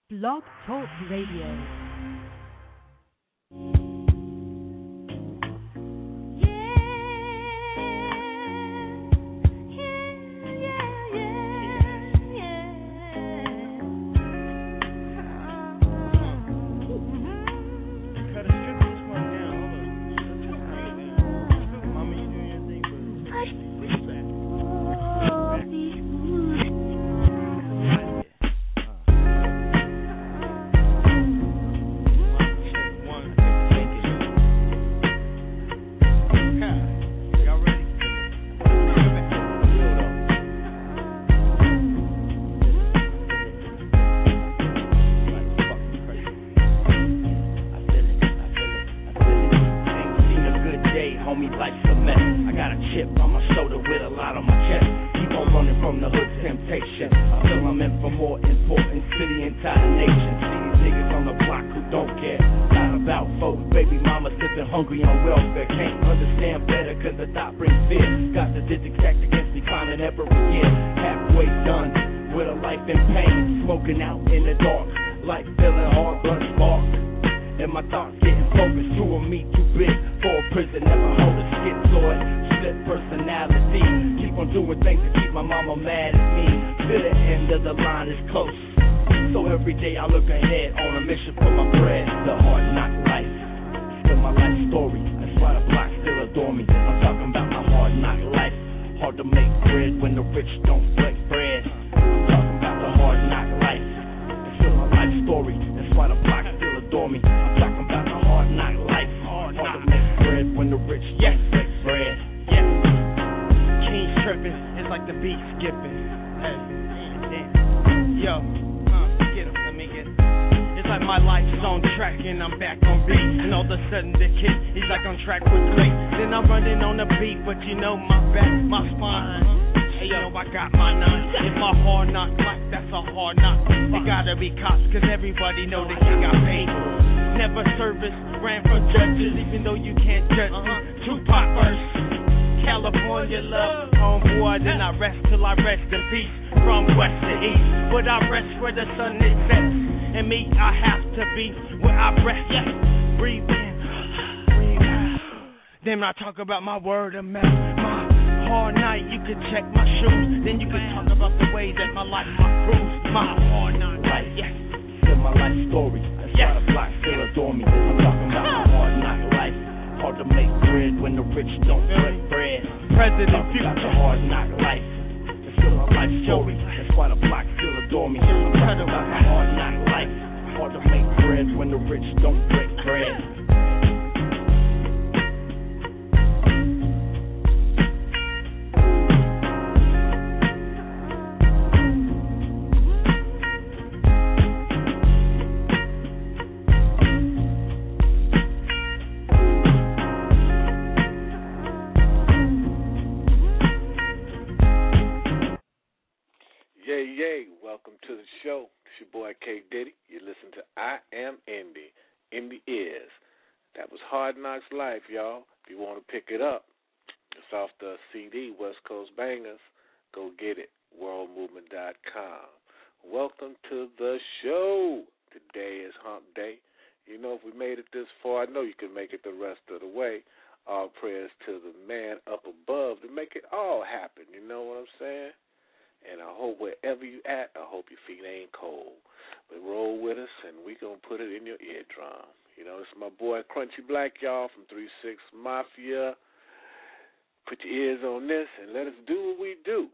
Blog Talk Radio. About my word of mouth, my hard night, you could check my shoes, then you could talk about the way that my life, my cruise, my hard night life, yes, still my life story, that's why the block still adore me, I'm talking about my hard knock life, hard to make bread when the rich don't break bread, President Future, the hard knock life, it's still my life story, that's why the block still adore me, I'm talking about my hard knock life, hard to make bread when the rich don't break bread. Welcome to the show. It's your boy K Diddy. You listen to I Am Indie. Indie is. That was Hard Knocks Life, y'all. If you want to pick it up, it's off the CD, West Coast Bangers. Go get it, worldmovement.com. Welcome to the show. Today is Hump Day. You know, if we made it this far, I know you can make it the rest of the way. All prayers to the man up above to make it all happen. You know what I'm saying? And I hope wherever you at, I hope your feet ain't cold. But roll with us, and we going to put it in your eardrum. You know, it's my boy Crunchy Black, y'all, from 3-6 Mafia. Put your ears on this, and let us do what we do.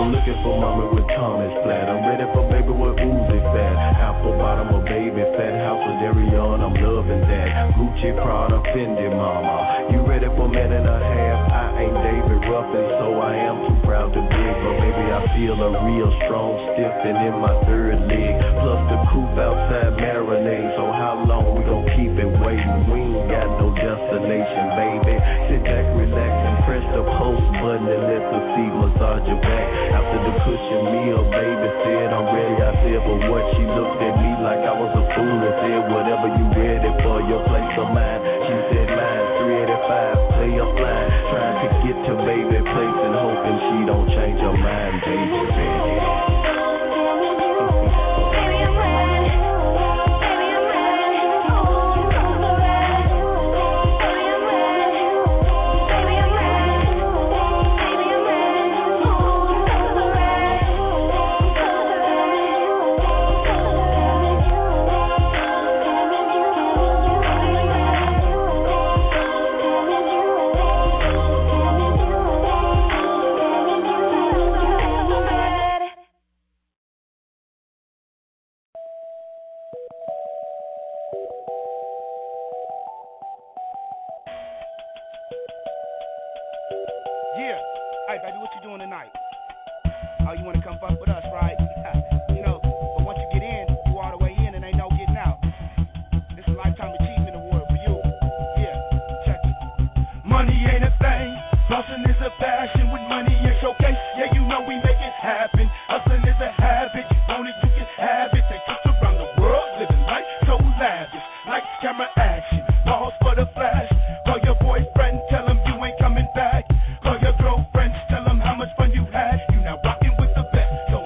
I'm looking for mommy with Thomas flat. I'm ready for baby with Uzi fat. Apple bottom or baby fat. House with Darion, I'm loving that. Gucci, Prada, Fendi, mama. You ready for man and a half? I ain't David Ruffin, so I am too proud to beg. But baby, I feel a real strong stiffin' in my third leg. Plus the coupe outside marinade. So how long we gon' keep it waiting? We ain't got no destination, baby. Sit back, relax, and press the post button and let the seat massage your back. After the cushion meal, baby said I'm ready. I said, but what? She looked at me like I was a fool and said, whatever you ready for, your place or mine. She said, mine, 385, play up line. Trying to get to baby place and hoping she don't change her mind, baby. Call your girlfriends, tell them how much fun you had. You now rockin' with the best, so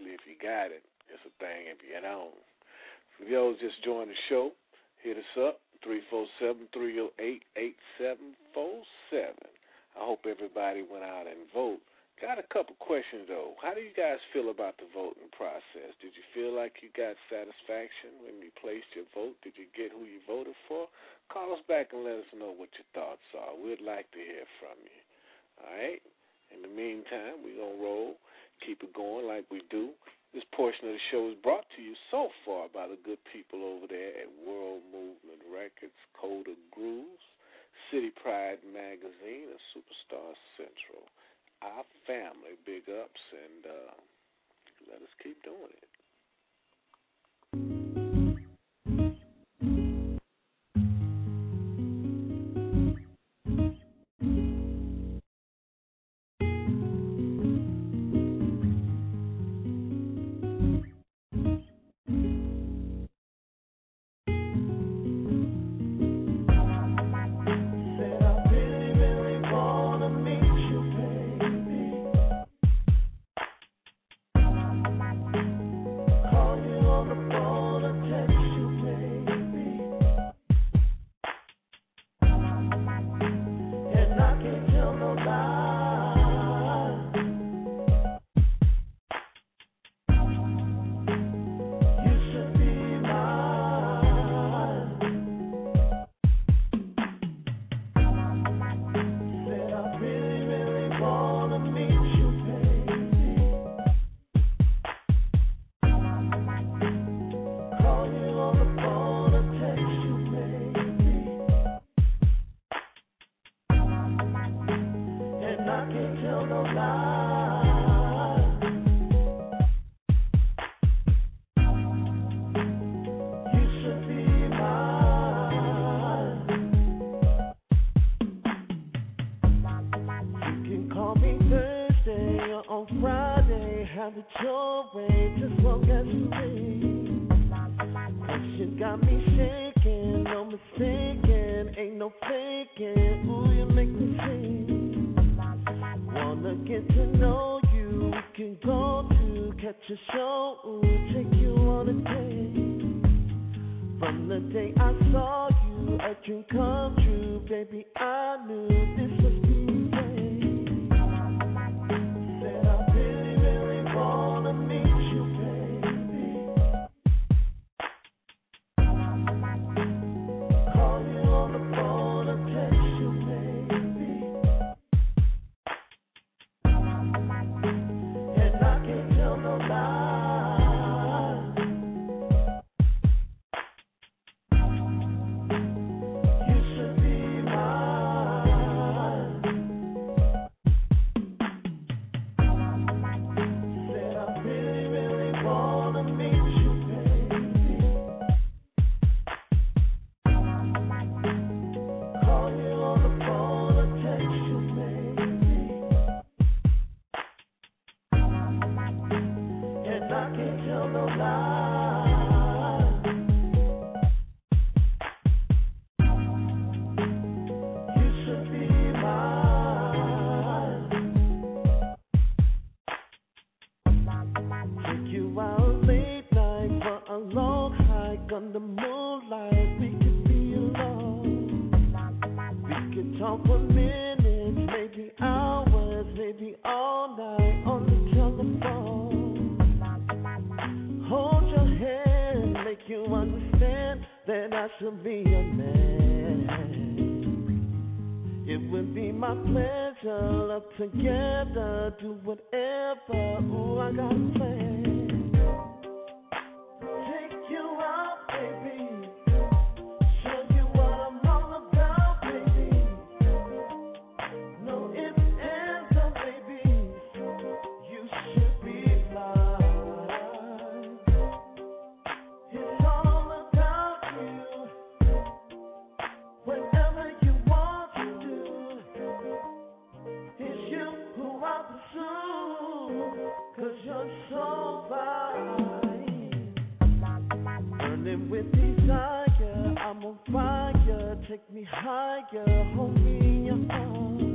usually if you got it, it's a thing if you don't. For those just joined the show, hit us up, 347-308-8747. I hope everybody went out and vote. Got a couple questions, though. How do you guys feel about the voting process? Did you feel like you got satisfaction when you placed your vote? Did you get who you voted for? Call us back and let us know what your thoughts are. We'd like to hear from you. All right? In the meantime, we're going to roll, keep it going like we do. This portion of the show is brought to you so far by the good people over there at World Movement Records, Coda Grooves, City Pride Magazine, and Superstar Central. Our family, big ups, and let us keep doing it.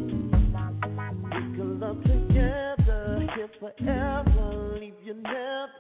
forever, leave you never.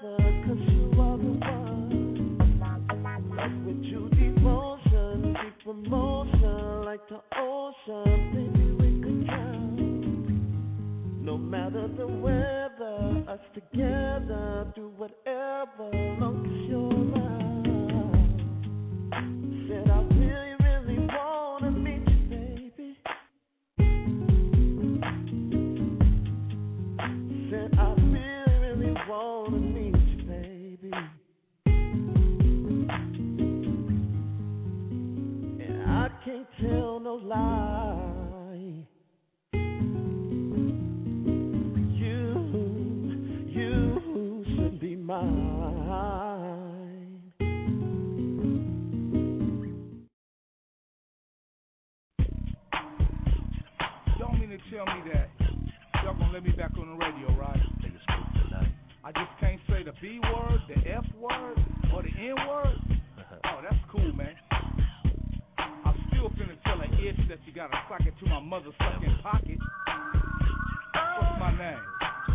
Tell me that y'all gonna let me back on the radio, right? I just can't say the B word, the F word, or the N word. Oh, that's cool, man. I'm still finna tell an itch that you gotta sock it to my mother's fucking pocket. What's my name?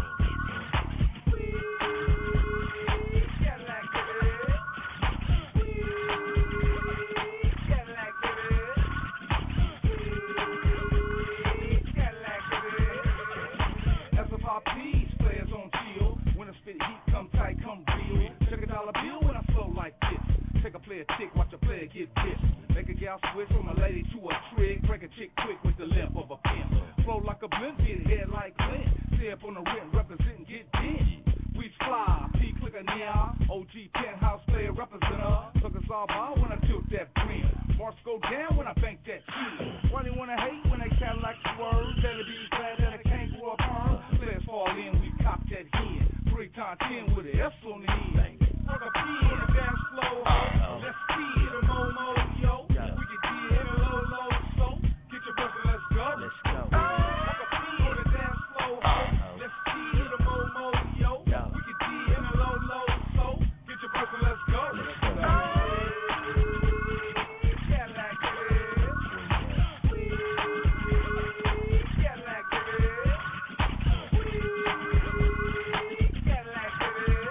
Play a chick, watch a player get pissed. Make a gal switch from a lady to a trick. Break a chick quick with the length of a pin. Flow like a blimp, get head like Clint. Stay up on the rim, represent and get bent. We fly, P-click a neon. OG penthouse player representer. Took us all by when I took that brim. Marks go down when I bank that cheese. Why they wanna hate when they Cadillac swerve? Better be glad that I can't grow a perm. Players fall in, we cop that hen. 3 times 10 with an S on the end. Work a P in a dance flow. Let's see the Momo, yo. We can get in a low, so get your breath and let's go. Let's go. Work a P in a dance flow. Let's see the Momo, yo. We can get in a low, so get your breath and let's go. Let's go. Cadillac it is. Cadillac it is. Cadillac it is.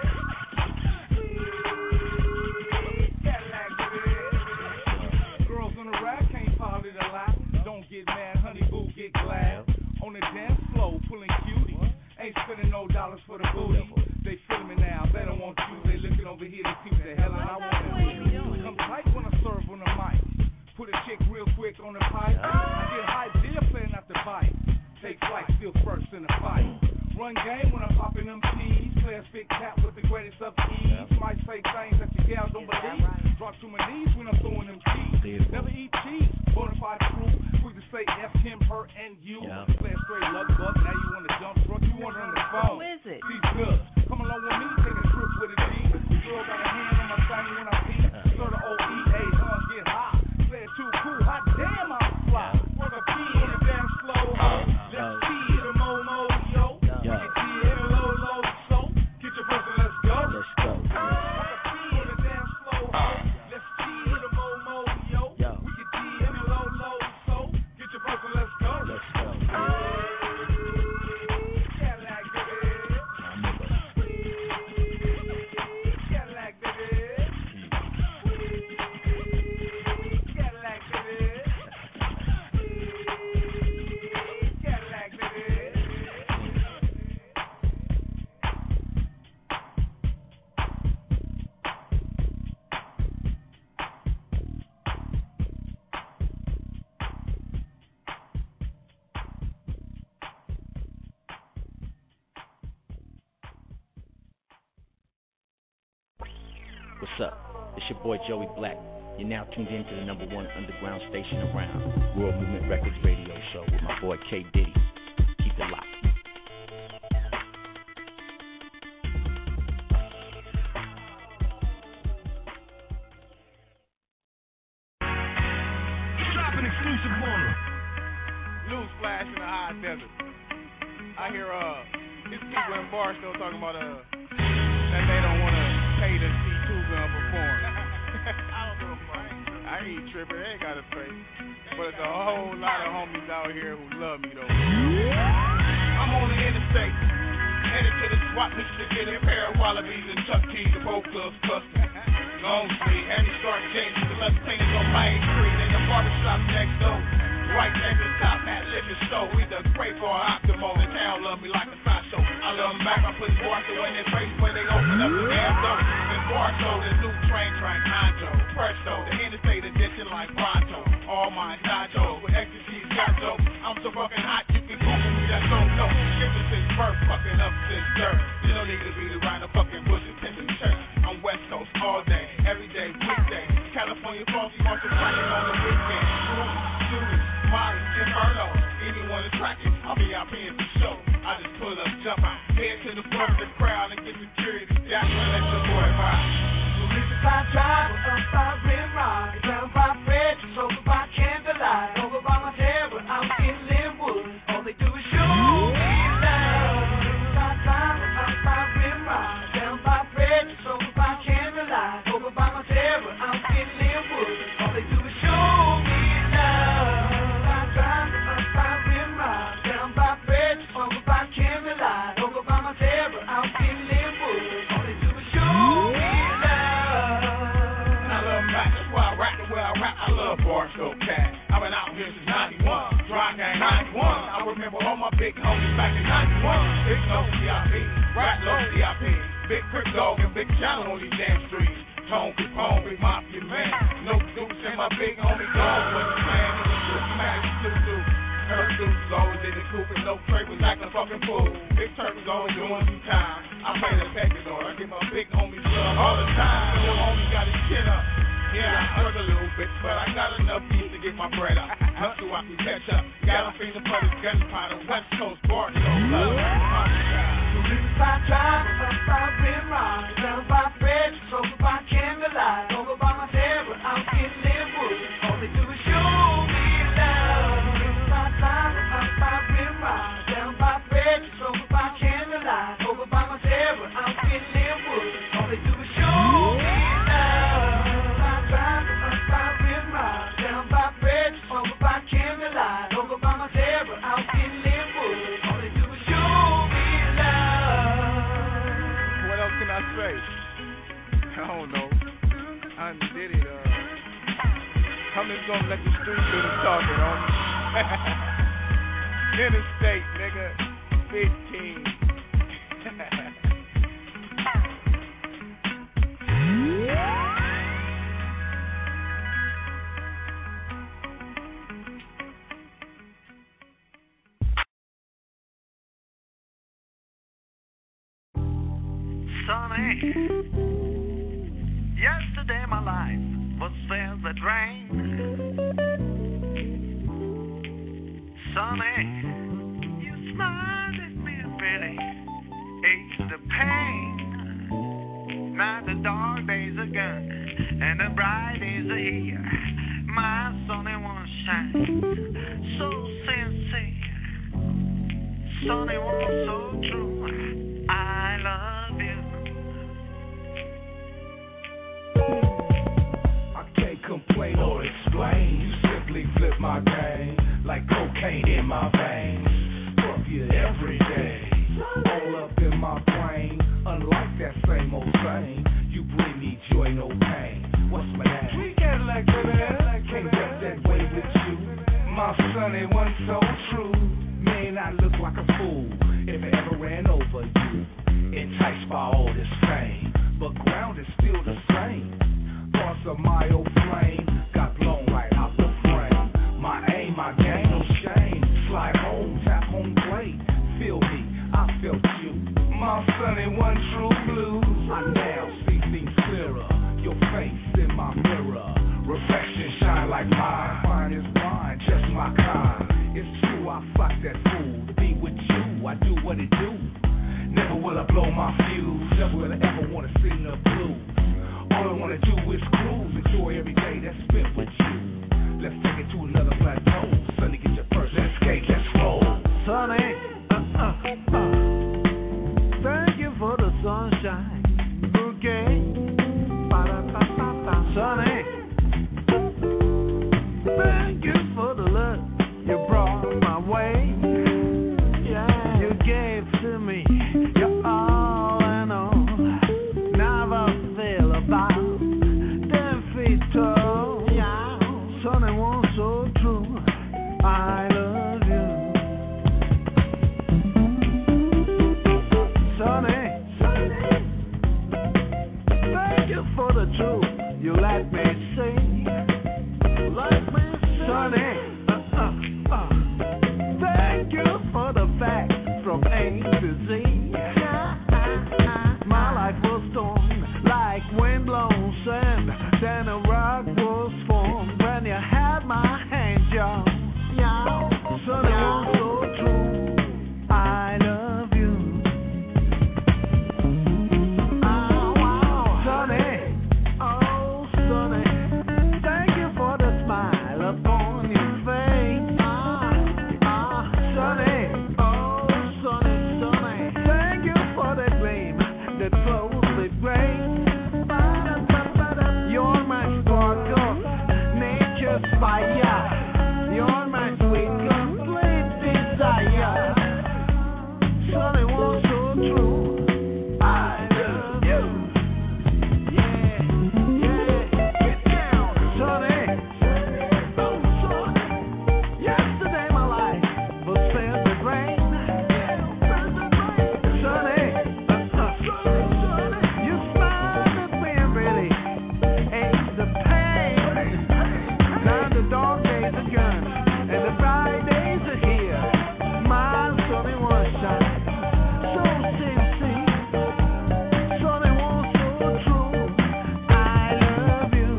Get mad, honey boo, get glad. On the dance floor, pulling cuties. Ain't spending no dollars for the booty. They feeling me now, they don't want you. They looking over here to see what the hell and I want to do. Come tight when I serve on the mic. Put a chick real quick on the pipe. I get hype, they're playing out the bite. Take flight, still first in the fight. Run game when I'm popping them keys. Play a spit cat with the greatest of ease. Might say things that your gals don't believe. Drop to my knees when I'm throwing them keys. Never eat cheese, bonafide crew. Quick to say F him, her, and you. Play a straight luck buck, now you want to jump truck. You want her on the phone. Who is it? She's good. Come along with me, take a trip with a G. Girl got a hand on my thing when I pee. Sort of OEA, get high. Play it too cool, hot damn I'm fly. Work a P in a damn slow. Let's see the Momo, yo. We can see it a low, so get your breath and let's go. Let's go. Work a P in a damn slow. Let's see the Momo, yo. We can see it a low, so get your breath and let's go. Let's go. Cadillac it is. Cadillac it is. Cadillac it is. Cadillac it is. What's up? It's your boy Joey Black. You're now tuned in to the #1 underground station around, World Movement Records radio show with my boy K Diddy. Keep it locked. Drop an exclusive on them. News flash in the high desert. I hear these people in Barstow talking about that they don't want to pay to see Tuga perform. I ain't tripping, they ain't got a face. But it's a whole lot of homies out here who love me though. I'm on the interstate, headed to the swap meet to get a pair of wallabies and Chuck T's at both clubs custom. Long Street, Andy Stark James, the left painters on Main Street, and the barbershop next door. Right next to the top hat liquor store. We the great for Optimo. The town love me like a sideshow. I love them back, I put bars to in their face when they open up the damn door. low. And Barstow, the new train Honcho. Presto, the interstate edition like Pronto. All my nachos with ecstasy, gato. I'm so fucking hot, you can Google me, that's so dope. Skipping since birth, fucking up since dirt. You don't need to be around the fucking bush and tend to church. I'm West Coast all day, every day, weekday. California funky, want to cracking on the weekend. Students, Molly, Inferno. Anyone attracted, I'll be out here for show. I just pull up, jump out, head to the front of the crowd and get security. That's when let your boy ride. So this is how I drive, up by Rim Rock, down by Fred, just over by Candlelight, over by my table, out in Linwood. All they do is show me love. This is how I drive, up by Rim Rock, down by Fred, just over by Candlelight, over by my table, out in Linwood. All they do is show me love. I drive up by Rim Rock, down by Fred, just over by Candlelight, over by my table, out in Linwood. All they do is show me love. And I love rap, that's why I rap the way I rap. I love Barstow Cat. I've been out here since 91, Dry Gang 91. I remember all my big homies back in 91. Big No CIP, Rat Low CIP, Big Crip Dog and Big Challenge on these damn streets. Tone Capone, Big Mafia Man. No Dukes and my big homie dog was the man. It was just mad Snoop. Her Dukes always in the coupe and no Trey was acting fucking fool. Big Turk was always doing some time. I play the package on. I give my big homies love all the time. And little homie got his chin up. Yeah, I hurt a little bit, but I got enough peace to get my bread up. So I can catch up. Got a finger for this gunpowder, West Coast Barstow. So this is how I drive, up by Rim Rock, down by Fred, just over by Candlelight, over by my table, out in Linwood. All they do is show me love. This is how I drive, up by Rim Rock, down by Fred, just over by Candlelight, over by my table, out in Linwood. All they do is show me love. Down by Fred, over by Candlelight, over by my table, out in Linwood. All they do is show me love. What else can I say? I don't know. I did it. I'm just gonna let the streets do the talking, homie. Interstate, nigga. 15. Sunny, yesterday my life was filled with rain. Sunny, you smiled at me pretty, eased the pain. Now the dark days are gone and the bright days are here. My sunny one shine so sincere, sunny one so true. I love you. I can't complain or explain. You simply flip my game like cocaine in my veins. Fuck you every day, all up in my brain. Unlike that same old thing, you bring me joy, no pain. What's my name? Sweet Cadillac, baby. Can't get that way with you. My son ain't one so true. Man, I look like a fool if I ever ran over you. Enticed by all this fame, but ground is still the same. Thoughts of my old flame got blown right out the frame. My aim, my game, no shame. Slide home, tap home plate. Feel me, I felt you. My son ain't one true blue. I now see things clearer. Your face in my mirror, reflection shine like mine. Fine as wine, just my kind. It's true, I fuck that fool. To be with you, I do what it do. Never will I blow my fuse. Never will I ever wanna sing the blues. All I wanna do is cruise, enjoy every day that's spent with you. Let's take it to another plateau. Sonny, get your first. Let's skate, let's roll. Sonny, thank you for the sunshine bouquet. Sonny, thank you for the love you brought my way. Yeah, you gave to me. You're all I know. Never feel about 10 feet tall. for the truth. You let me see. Sonny, thank you for the facts from A to Z. My life was torn like wind-blown sand. Then a rock was formed when you had my hand, y'all. Sonny was so true. I love you. Sonny, oh Sonny, thank you for the smile upon your face. Sonny, oh Sonny, thank you for the gleam that flows with grace. You're my sparkle, nature's fire. You're my sweet, complete desire. Sonny was so true. I love you. Yeah, get down, Sonny. Oh, Sonny. Yesterday my life was filled with rain. Sonny, you smiled at me and really ate the pain. Now the dark days are gone and the bright days are here. My Sonny was shine so sincere. Sonny was so true. I love you.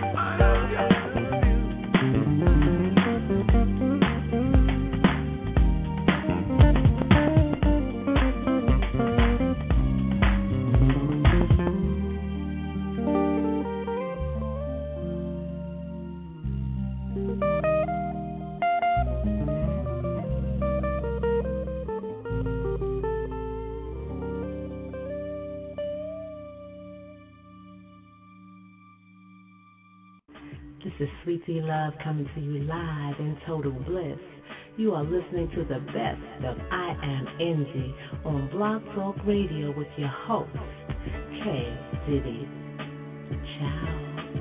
This is Sweet Tea Love coming to you live in total bliss. You are listening to the best of I Am Angie on Blog Talk Radio with your host, K. Diddy. Ciao.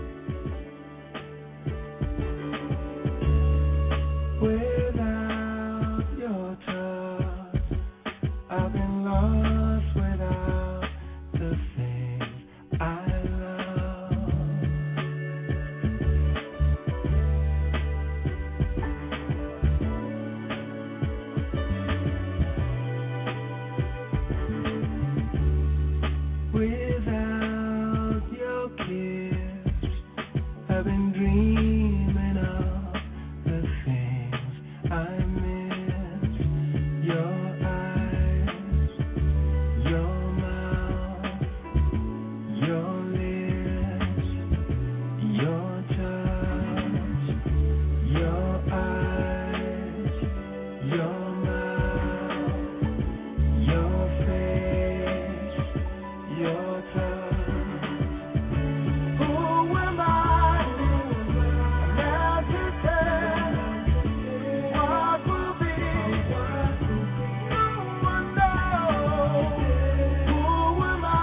Without your touch, I've been lost without the things I love. Without your kiss, I've been dreaming of the things I miss. Your eyes, your mouth, your lips, your touch. Your eyes, your mouth, your face, your touch. Who am I now to tell what will be? No one knows. Who am I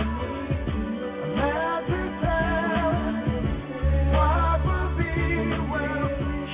now to tell what will be? Well,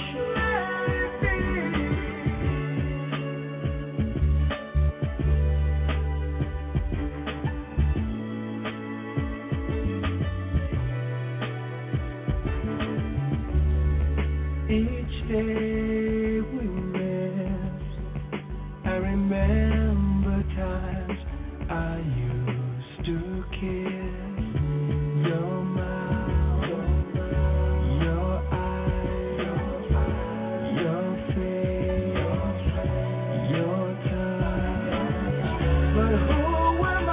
each day we miss, I remember times I used to kiss your mouth, your eyes, your face, your touch. But who am I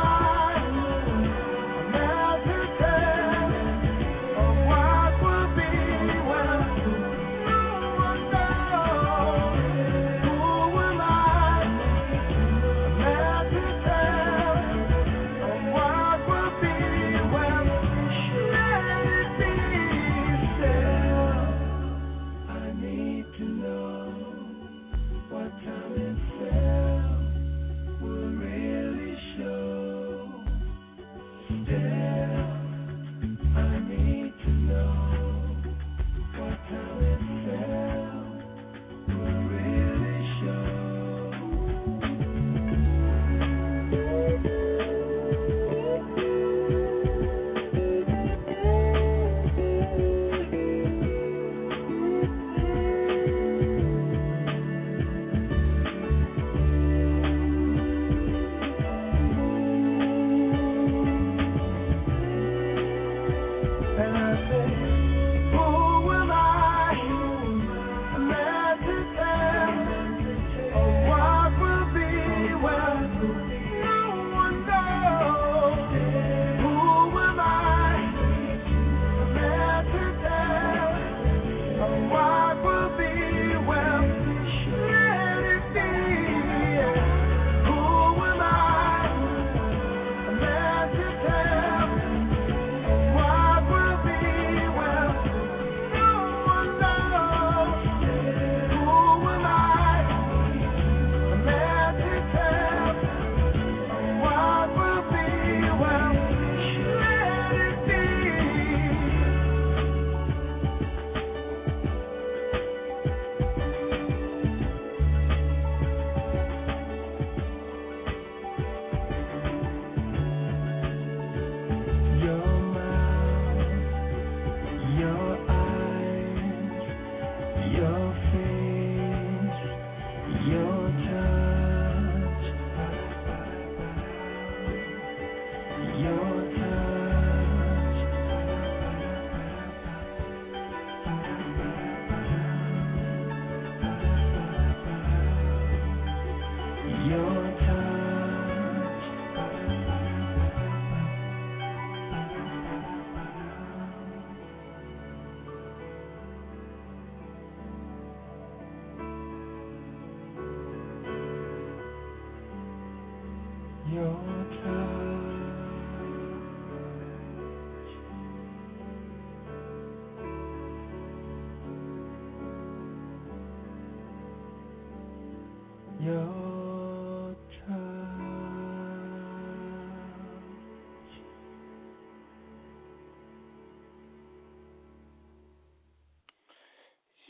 now to tell of what will be when no one knows?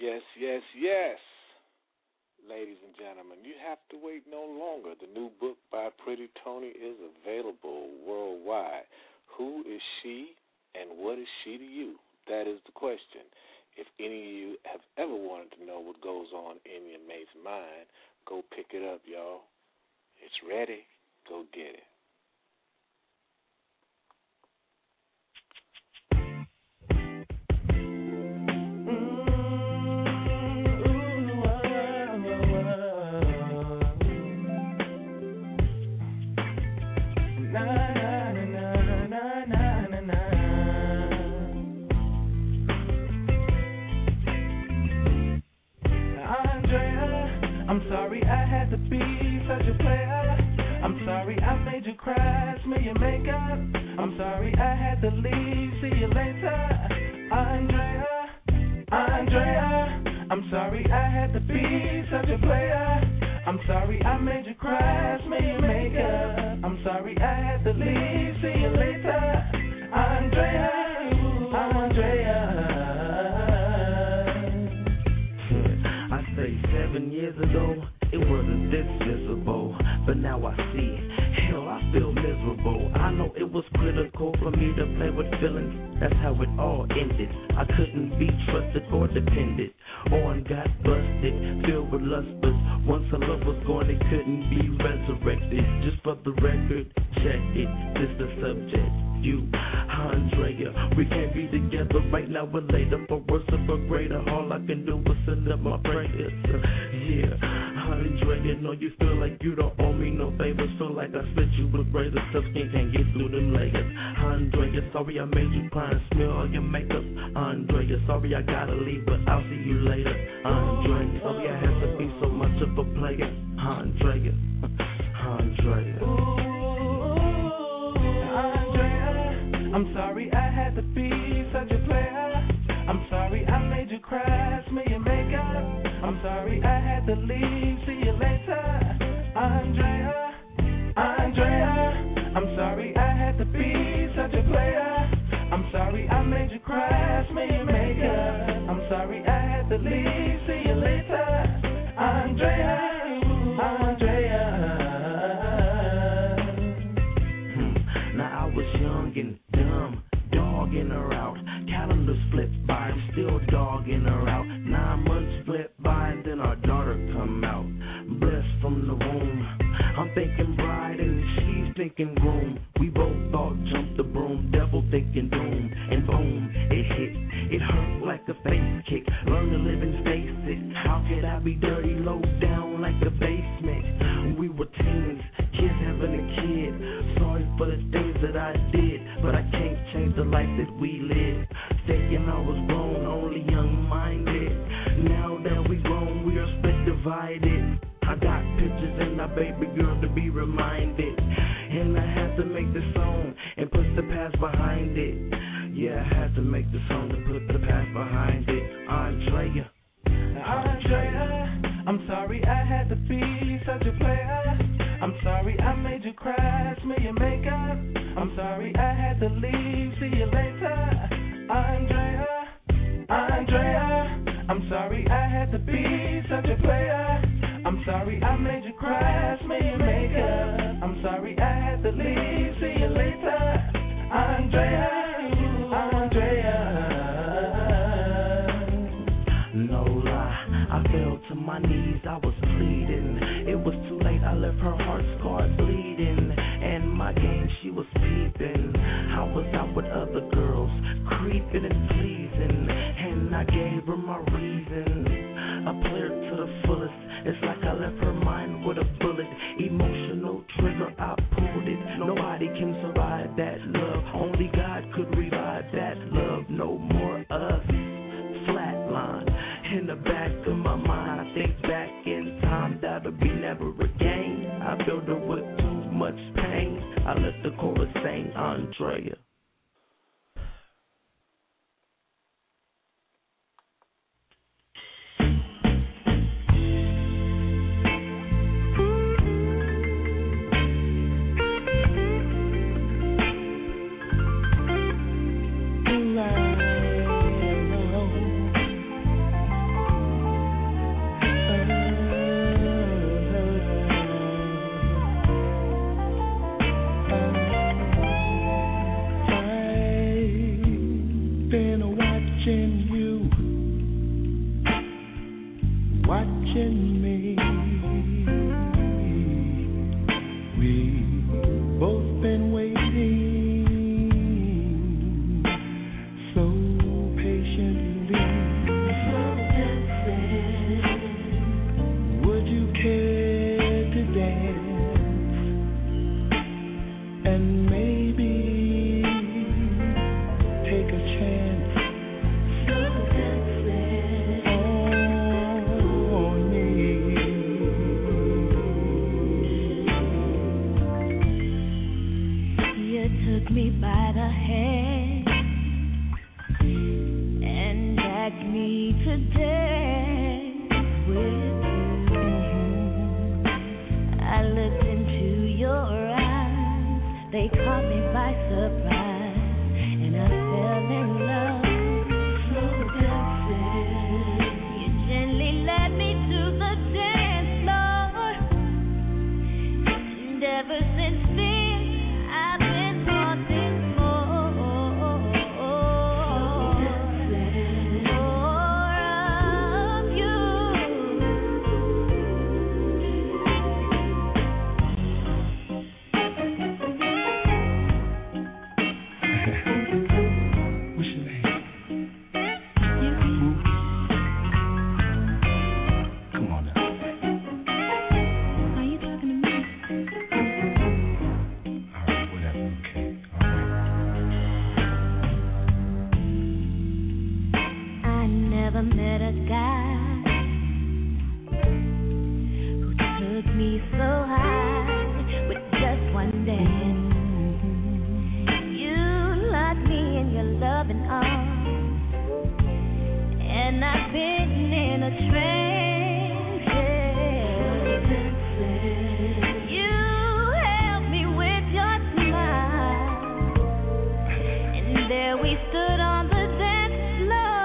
Yes, yes, yes. Ladies and gentlemen, you have to wait no longer. The new book by Pretty Tony is available worldwide. Who is she and what is she to you? That is the question. If any of you have ever wanted to know what goes on in your mate's mind, go pick it up, y'all. It's ready. Go get it. I'm sorry I had to be such a player. I'm sorry I made you cry, smell your makeup. I'm sorry I had to leave, see you later. Andrea, I'm sorry I had to be such a player. I'm sorry I made you cry, smell your makeup. I'm sorry I had to leave, see you later. Andrea. I say 7 years ago, it wasn't this visible, but now I see it. Hell, I feel miserable. I know it was critical for me to play with feelings. That's how it all ended. I couldn't be trusted or depended on, got busted, filled with lust. But once a love was gone, it couldn't be resurrected. Just for the record, check it. This the subject. You, Andrea, we can't be together right now or later. For worse or for greater, all I can do is send up my prayers. Yeah, Andrea, know you feel like you don't owe me no favors. Feel like I split you with razor stuff, can't get through them layers. Andrea, sorry I made you cry and smell all your makeup. Andrea, sorry I gotta leave, but I'll see you later. Andrea, sorry I had to be so much of a player. Andrea. I'm sorry I had to be such a player. I'm sorry I made you cry, smell your makeup. I'm sorry I had to leave, see you later. Andrea, I'm sorry I had to be such a player. I'm sorry I made you cry, smell your makeup. I'm sorry I had to leave, see you later. Andrea. Now I was young and dumb, dogging her out. Calendars flipped by, I'm still dogging her out. 9 months flipped by, and then our daughter come out. Blessed from the womb. I'm thinking bride and she's thinking groom. We both thought jump the broom, devil thinking doom. And boom, it hit. It hurt like a face kick. Learn to live and face it. How could I be dirty, low down like a basement? We were teens, kids having a kid. Sorry for the things that I did, but I can't change the life that we live. Thinking I was grown, only young-minded. Now that we grown, we are split divided. I got pictures and my baby girl to be reminded. And I had to make the song and put the past behind it. Yeah, I had to make the song and put the past behind it. Andrea, I'm sorry I had to be such a player. I'm sorry I made you cry, smell your makeup. I'm sorry I had to leave, see you later. Andrea, I'm sorry I had to be such a player. I'm sorry I made you cry, smell your makeup. I'm sorry I had to leave, see you later. Andrea. No lie, I fell to my knees, I was pleading. It was too late, I left her heart scarred bleeding. And my game, she was peeping. I was out with other girls, creeping and pleasing. And I gave her my reason. I played her to the fullest. It's like I left her mind with a bullet. Emotional trigger, I pulled it. Nobody can survive that love. Only God could revive that love. No more us. Flatline. In the back of my mind, I think back in time, that'll be never again. I filled her with too much pain. I let the chorus sing, Andrea. hand and ask me to dance with you. I looked into your eyes, they caught me by surprise, and I fell in love. Slow dancing, you gently led me to the dance floor, and ever since then I've been wanting more. Met a guy who took me so high with just one dance. You locked me in your loving arms, and I've been in a trance. You held me with your smile, and there we stood on the dance floor.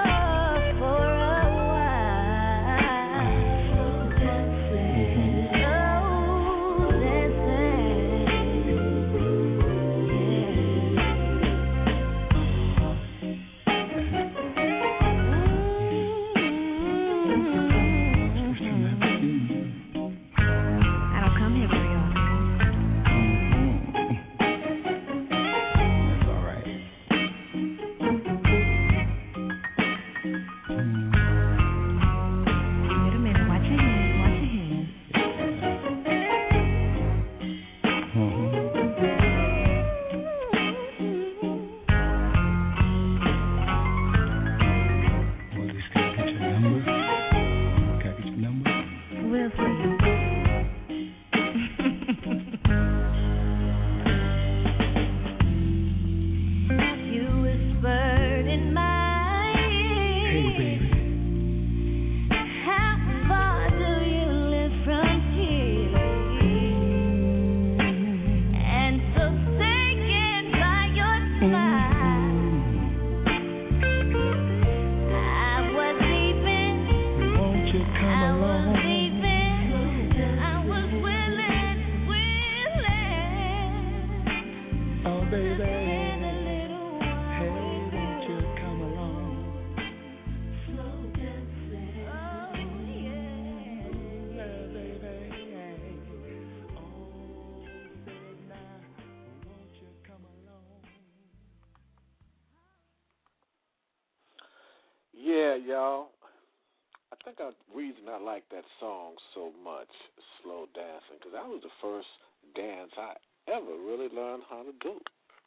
Yeah, y'all. I think the reason I like that song so much, Slow Dancing, because that was the first dance I ever really learned how to do.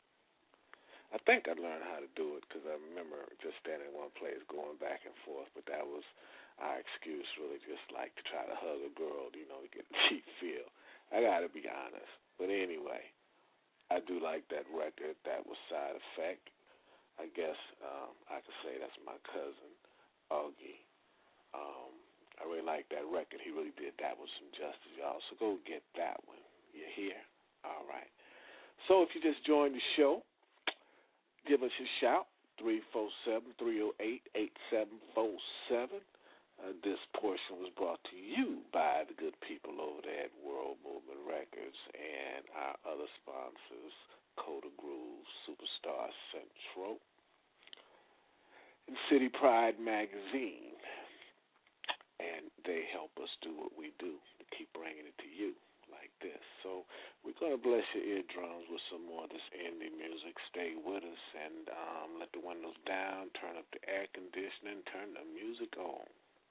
I think I learned how to do it because I remember just standing in one place going back and forth, but that was our excuse, really, just like to try to hug a girl, to get a cheap feel. I got to be honest. But anyway, I do like that record. That was Side Effect. I guess I could say that's my cousin, Augie. I really like that record. He really did that with some justice, y'all. So go get that one. You hear? All right. So if you just joined the show, give us a shout, 347-308-8747. This portion was brought to you by the good people over there at World Movement Records and our other sponsors, Coda Grooves, Superstar Central, and City Pride Magazine. And they help us do what we do to keep bringing it to you like this. So we're going to bless your eardrums with some more of this indie music. Stay with us and let the windows down, turn up the air conditioning, turn the music on.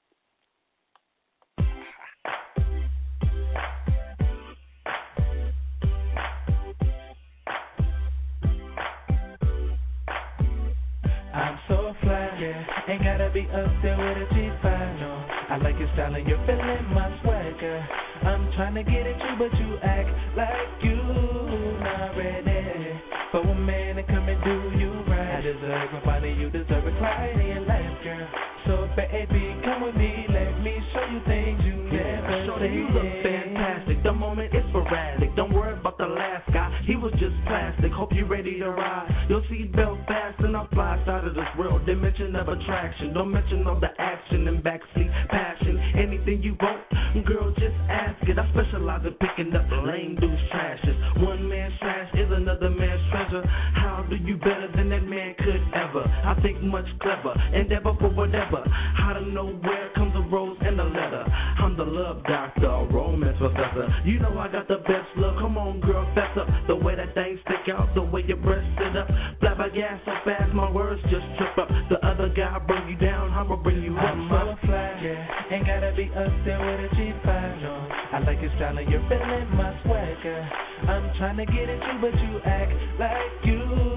I'm so fly, yeah. Ain't gotta be up there with a G5, no. I like your style and you're feeling my swagger. I'm trying to get at you, but you act like you not ready. For a man to come and do you right, I deserve a body, you deserve a cry in your life, girl. So baby, come with me, let me show you things you never Shorty, seen. you look fantastic, the moment is sporadic. Don't worry about the last guy, he was just plastic. Hope you ready to ride, your seatbelt fasten. I'll fly outside of this world, dimension of attraction. Don't mention all the action and backseat passion. Anything you want, girl, just ask it. I specialize in picking up lame dudes' trashes. One man's trash is another man's treasure. How do you better than that man could ever? I think much clever, endeavor for whatever. Out of nowhere comes a rose and a letter. I'm the love doctor, a romance professor. You know I got the best love. Come on, girl, fess up. The way that thing stick out, the way your breast sit up. Fly by gas so fast, my words just trip up. The other guy bring you down, I'ma bring you up. I'm so fly, yeah. Ain't gotta be up there with a G5, no. I like your style and you're feeling my swagger. I'm trying to get at you, but you act like you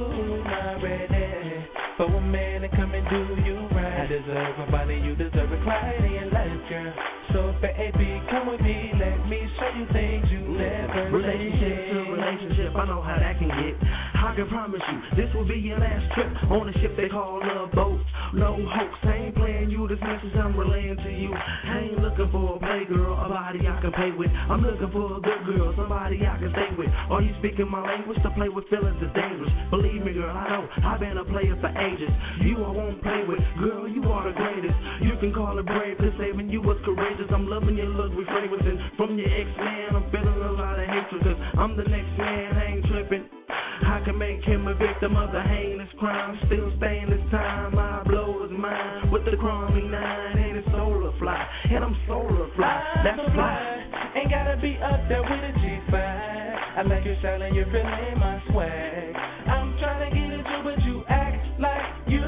not ready for a man to come and do you right. I deserve a body, you deserve a cry in your life, girl. So baby, come with me, let me show you things you never Relationship to relationship, I know how that can get. I can promise you, this will be your last trip on a ship they call Love Boat. No hoax, I ain't playing you, this message I'm relaying to you. I ain't looking for a playgirl, a body I can play with. I'm looking for a good girl, somebody I can stay with. Are you speaking my language? To play with feelings is dangerous. Believe me, girl, I know, I've been a player for ages. You I won't play with, girl, you are the greatest. You can call it brave, cause saving you was courageous. I'm loving your look with fragrance, and from your ex-man, I'm feeling a lot of hatred, cause I'm the next man, I ain't tripping. I can make him a victim of the heinous crime. Still staying this time, I blow his mind with the Chromie 9 and it's solar fly, and I'm solar fly. That's fly. Ain't gotta be up there with a G5. I like your style and you're feeling my swag. I'm trying to get at you, but you act like you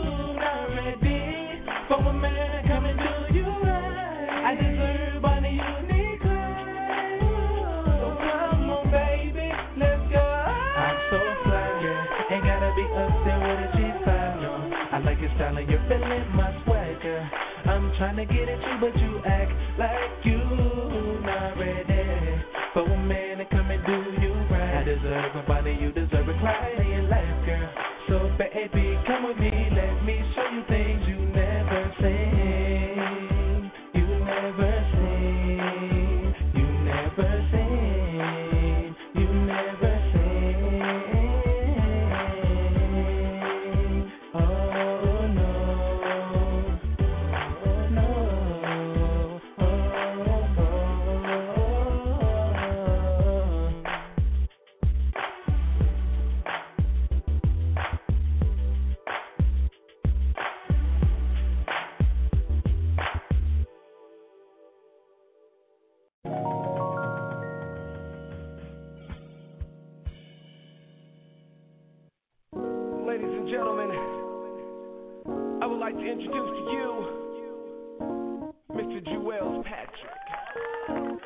not ready for a man to come and do you right. I deserve all the unique life. So come on, baby, let's go. I'm so fly, girl. Ain't gotta be up there with a G5, no. I like your style and you're feeling my swagger. I'm trying to get at you, but you act like you not ready for a man to come and do you right. I deserve a body, you deserve a cry in your life, girl. So baby, come with me, let me show you things you never seen. You never seen. You never seen. You never seen. Oh no. Oh no. Ladies and gentlemen, I would like to introduce to you Mr. Jewels Patrick.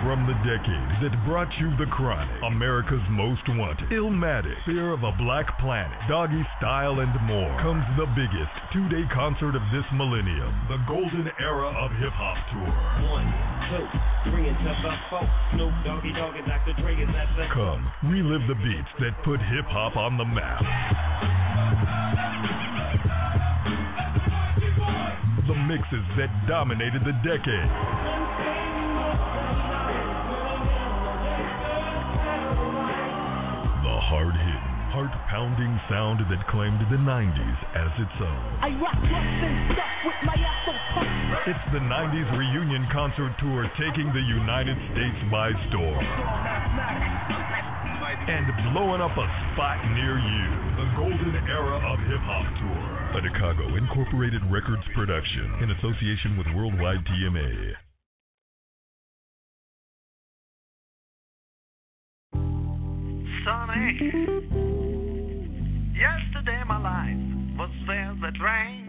From the decade that brought you The Chronic, America's Most Wanted, Illmatic, Fear of a Black Planet, Doggy Style, and more, comes the biggest two-day concert of this millennium, the Golden Era of Hip Hop Tour. 1, 2, 3 until the 4. Snoop Doggy Dogg and Dr. Dre is at the. Come, relive the beats that put hip hop on the map. The mixes that dominated the decade. The hard-hitting, heart-pounding sound that claimed the 90s as its own. I rock and stuff with my Afro punk. It's the 90s reunion concert tour taking the United States by storm. And blowing up a spot near you. The Golden Era of Hip Hop Tour. A Chicago Incorporated Records production in association with Worldwide TMA. Sonny, yesterday my life was filled with rain.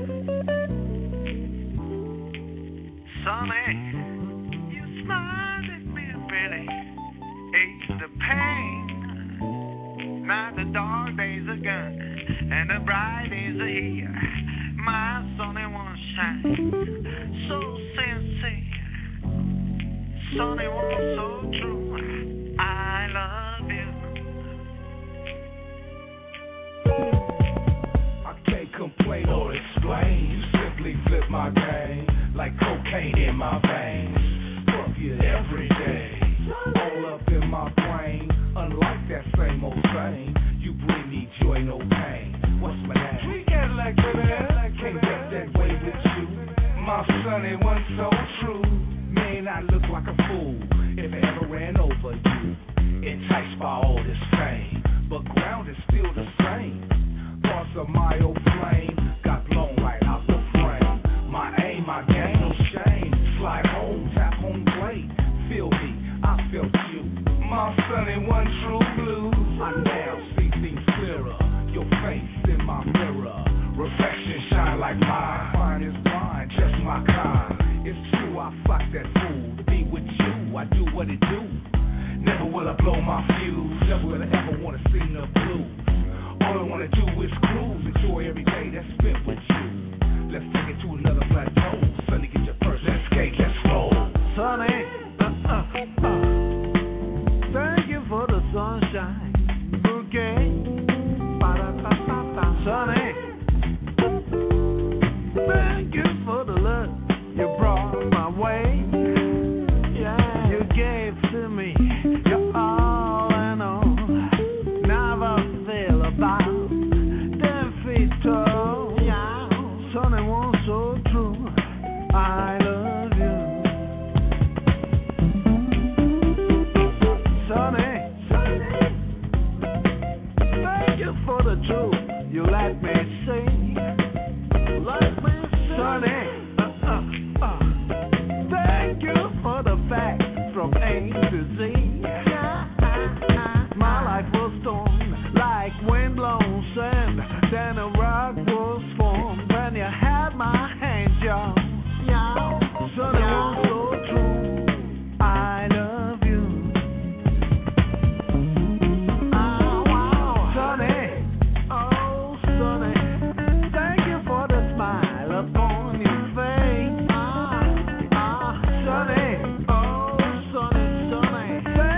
Sonny, you smiled at me pretty, eased the pain. Now the dark days are gone and the bright days are here. My Sonny won't shine so sincere. Sonny won't so true. I love you. I can't complain or explain. You simply flip my game like cocaine in my veins. Fuck you every day, all up in my brain. Unlike that same old saying, you bring me joy, no pain. What's my name? Sweet Cadillac, baby. Can't get that way with you. My son, it wasn't so true. Man, I look like a fool if I ever ran over you. Enticed by all this fame, but ground is still the same. Parts of my old flame got blown right out the frame. My aim, my game, no shame. Slide home, tap home plate. Feel me, I felt you. My son, it wasn't true blue. I now see things clearer. Your face in my mirror. Reflection shine like mine. Fine is blind, just my kind. It's true, I fuck that fool. To be with you, I do what it do. Never will I blow my fuse. Never will I ever wanna sing the blues. All I wanna do is cruise. Enjoy every day that's spent with you. Let's take it to another plateau. Sonny, get your first. Let's skate, let's roll. Sonny, thank you for the sunshine bouquet. Sonny, thank you for the love you brought my way. Yeah, you gave to me your all and all. Never feel about 10 feet tall. Yeah, Sonny was so true. I love you, Sonny. Thank you for the truth you let me see. Sonny, thank you for the facts from A to Z. My life was torn like wind-blown sand. Then a rock was formed when you had my hand, y'all. Sonny was so true. I love you. Sonny, oh Sonny, thank you for the smile upon your face. Sonny, oh Sonny, Sonny,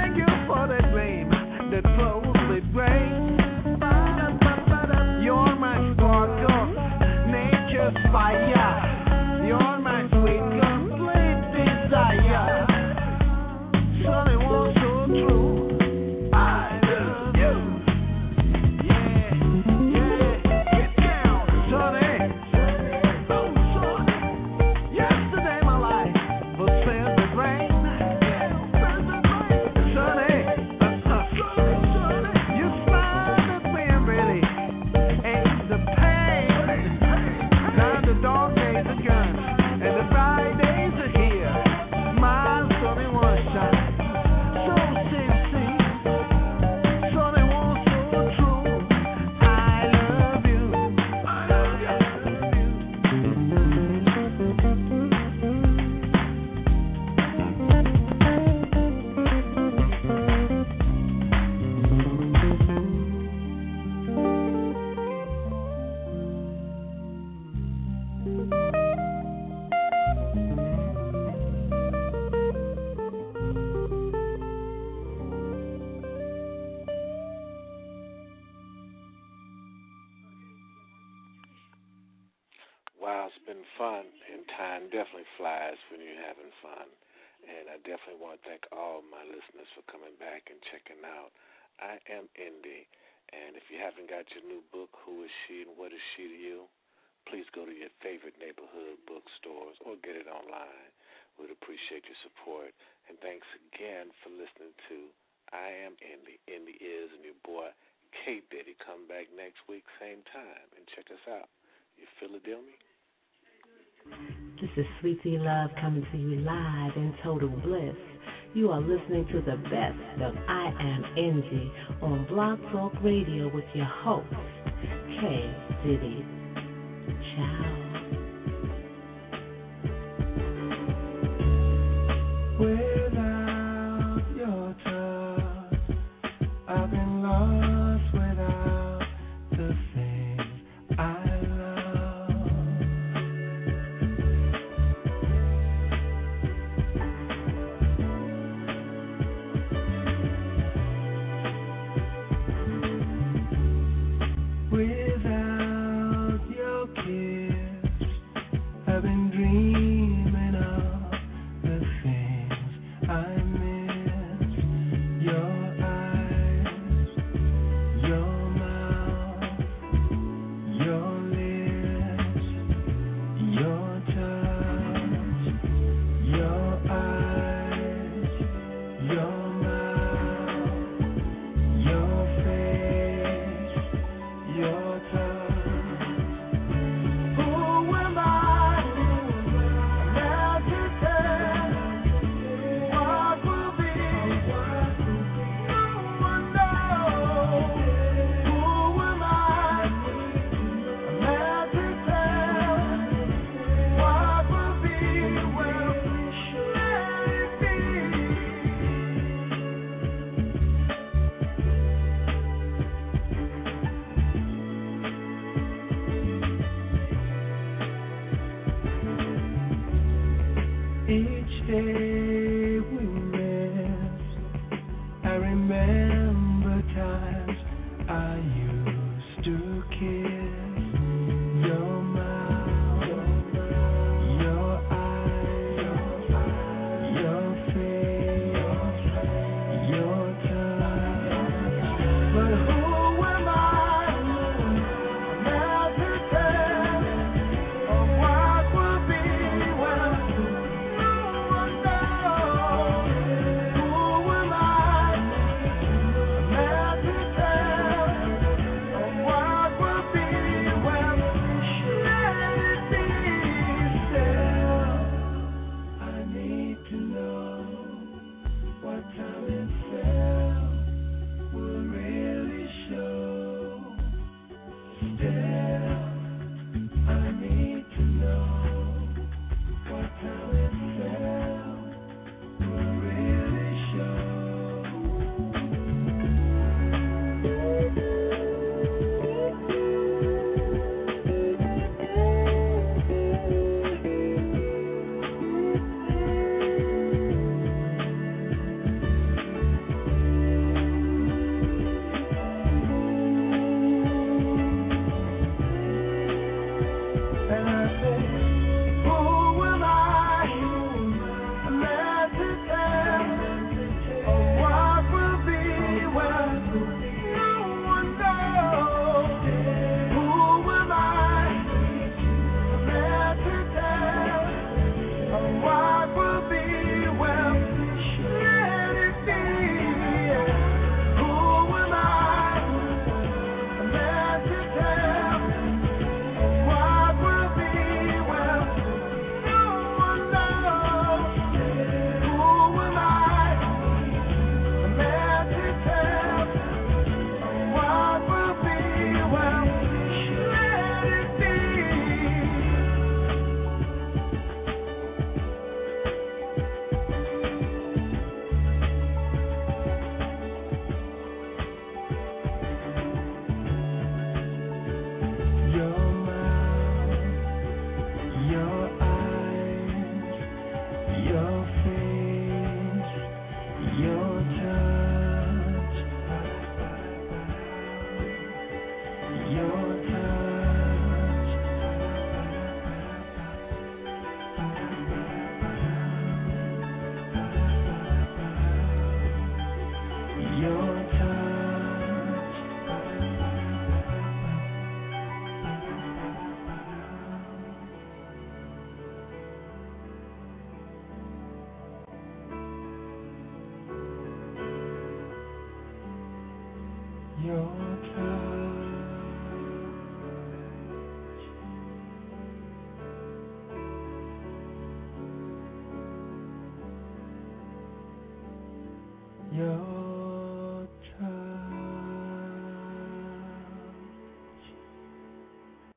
fun, and time definitely flies when you're having fun. And I definitely want to thank all my listeners for coming back and checking out I Am Indie. And if you haven't got your new book, Who Is She and What Is She to You, please go to your favorite neighborhood bookstores or get it online. We'd appreciate your support. And thanks again for listening to I Am Indie. Indie is, and your boy K Diddy. Come back next week, same time, and check us out. You feel it, deal me? This is Sweetie Love coming to you live in total bliss. You are listening to the best of I Am Angie on Blog Talk Radio with your host, K Diddy. Ciao. Without your touch, I've been lost without the things I love. Without your kiss, I've been dreaming of the things I miss. Your eyes, your mouth, your lips, your touch. Your eyes, your mouth, your face, your touch. Who am I now to tell what will be? No one knows. Who am I now to tell what will be? Well, let it be. Each day we miss, I remember times I used to kiss.